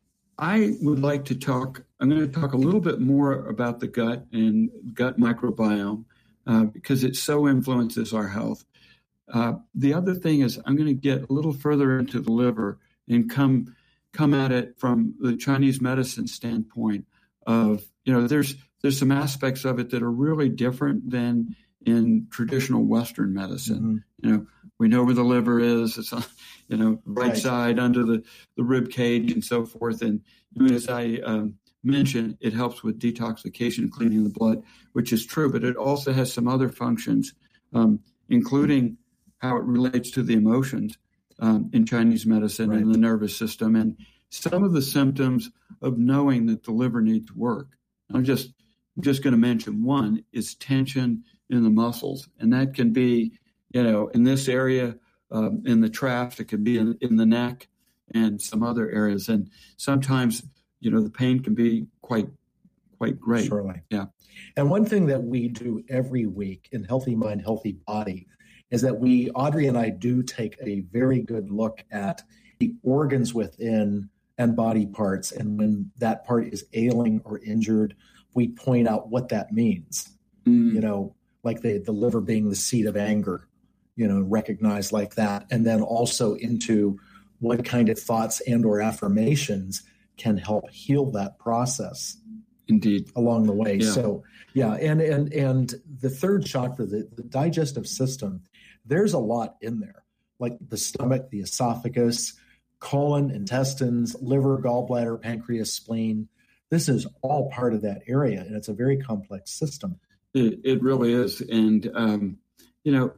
Speaker 4: I would like to talk, I'm going to talk a little bit more about the gut and gut microbiome uh, because it so influences our health. Uh, the other thing is I'm going to get a little further into the liver and come come at it from the Chinese medicine standpoint of, you know, there's there's some aspects of it that are really different than in traditional Western medicine. Mm-hmm. You know, we know where the liver is. It's on, you know, right, right. side under the, the rib cage and so forth. And as I um, mentioned, it helps with detoxification and cleaning the blood, which is true, but it also has some other functions, um, including how it relates to the emotions um, in Chinese medicine right. and the nervous system, and some of the symptoms of knowing that the liver needs work. I'm just I'm just going to mention one is tension in the muscles, and that can be, you know, in this area, um, in the trap, it could be in, in the neck and some other areas, and sometimes, you know, the pain can be quite quite great.
Speaker 2: Surely.
Speaker 4: Yeah.
Speaker 2: And one thing that we do every week in Healthy Mind, Healthy Body is that we, Audrey and I, do take a very good look at the organs within and body parts. And when that part is ailing or injured, we point out what that means. Mm. You know, like the, the liver being the seat of anger, you know, recognized like that. And then also into what kind of thoughts and or affirmations can help heal that process.
Speaker 4: Indeed.
Speaker 2: Along the way.
Speaker 4: Yeah.
Speaker 2: So, yeah. And, and, and the third chakra, the, the digestive system, there's a lot in there, like the stomach, the esophagus, colon, intestines, liver, gallbladder, pancreas, spleen. This is all part of that area, and it's a very complex system.
Speaker 4: It, it really is. And, um, you know,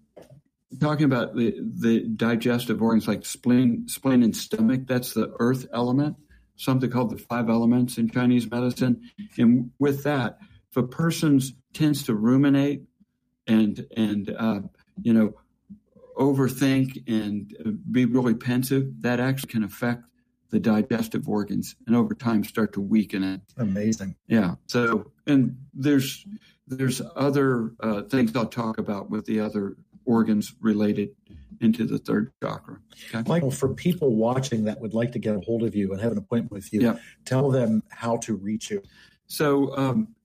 Speaker 4: talking about the, the digestive organs like spleen, spleen and stomach, that's the earth element, something called the five elements in Chinese medicine. And with that, if a person tends to ruminate and, and uh, you know, overthink and be really pensive, that actually can affect the digestive organs and over time start to weaken it.
Speaker 2: Amazing.
Speaker 4: Yeah. So, and there's there's other uh, things I'll talk about with the other organs related into the third chakra. Okay?
Speaker 2: Michael, for people watching that would like to get a hold of you and have an appointment with you,
Speaker 4: yeah.
Speaker 2: tell them how to reach you.
Speaker 4: So, um,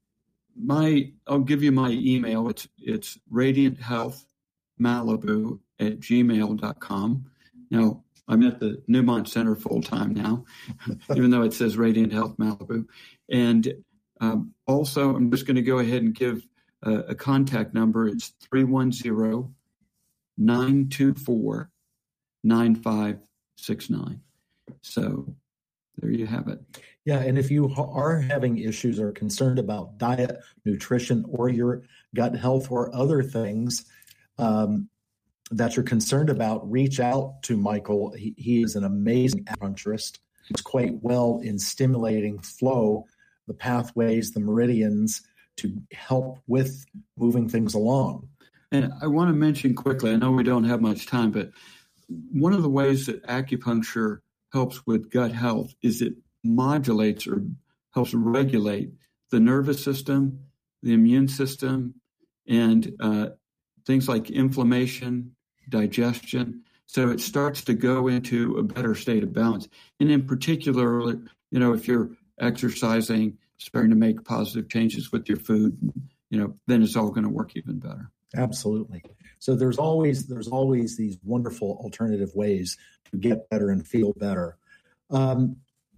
Speaker 4: my I'll give you my email. It's it's Radiant Health Malibu at gmail dot com. Now, I'm at the Newmont Center full time now, even though it says Radiant Health Malibu. And um, also, I'm just going to go ahead and give a, a contact number. It's three one zero, nine two four, nine five six nine. So there you have it.
Speaker 2: Yeah, and if you are having issues or concerned about diet, nutrition, or your gut health or other things, um, that you're concerned about, reach out to Michael. He, he is an amazing acupuncturist. He's quite well in stimulating flow, the pathways, the meridians to help with moving things along.
Speaker 4: And I want to mention quickly, I know we don't have much time, but one of the ways that acupuncture helps with gut health is it modulates or helps regulate the nervous system, the immune system, and uh, things like inflammation, digestion. So it starts to go into a better state of balance. And in particular, you know, if you're exercising, starting to make positive changes with your food, you know, then it's all going to work even better.
Speaker 2: Absolutely. So there's always there's always these wonderful alternative ways to get better and feel better. Um,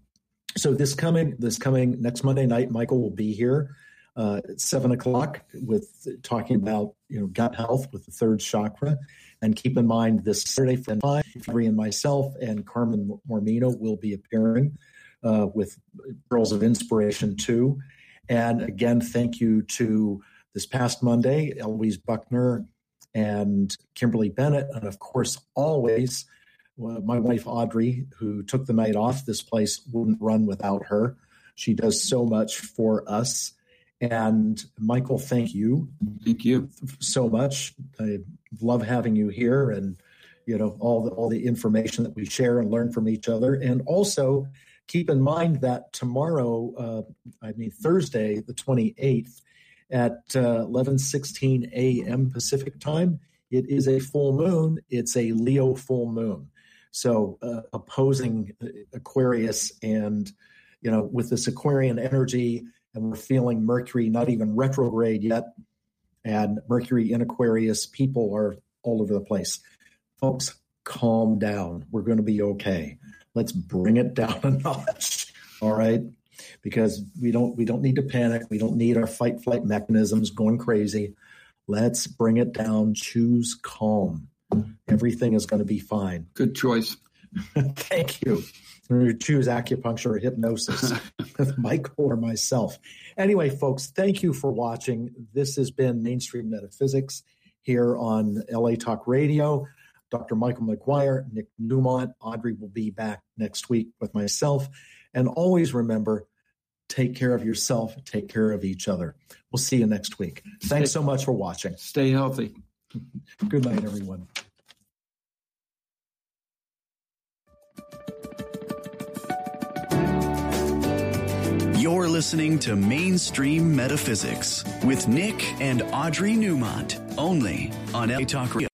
Speaker 2: so this coming this coming next Monday night, Michael will be here uh, at seven o'clock with talking about you know gut health with the third chakra. And keep in mind this Saturday from five, Henry and myself and Carmen Mormino will be appearing uh, with Girls of Inspiration too. And again, thank you to this past Monday, Eloise Buckner and Kimberly Bennett, and of course, always uh, my wife Audrey, who took the night off. This place wouldn't run without her. She does so much for us. And Michael, thank you.
Speaker 4: Thank you
Speaker 2: so much. I love having you here, and you know all the all the information that we share and learn from each other. And also keep in mind that tomorrow, uh, I mean Thursday, the twenty-eighth, at uh, eleven sixteen a.m. Pacific time, it is a full moon. It's a Leo full moon, so uh, opposing Aquarius, and you know with this Aquarian energy. And we're feeling Mercury not even retrograde yet. And Mercury in Aquarius, people are all over the place. Folks, calm down. We're going to be okay. let's bring it down a notch. All right. Because we don't we don't need to panic. We don't need our fight flight mechanisms going crazy. Let's bring it down. Choose calm. Everything is going to be fine.
Speaker 4: Good choice.
Speaker 2: Thank you. Choose acupuncture or hypnosis with Michael or myself. Anyway, folks, thank you for watching. This has been Mainstream Metaphysics here on L A Talk Radio. Doctor Michael McGuire, Nick Newmont, Audrey will be back next week with myself. And always remember, take care of yourself, take care of each other. We'll see you next week. Thanks
Speaker 4: stay,
Speaker 2: so much for watching.
Speaker 4: Stay healthy.
Speaker 2: Good night, everyone.
Speaker 1: You're listening to Mainstream Metaphysics with Nick and Audrey Newmont, only on L A Talk Radio.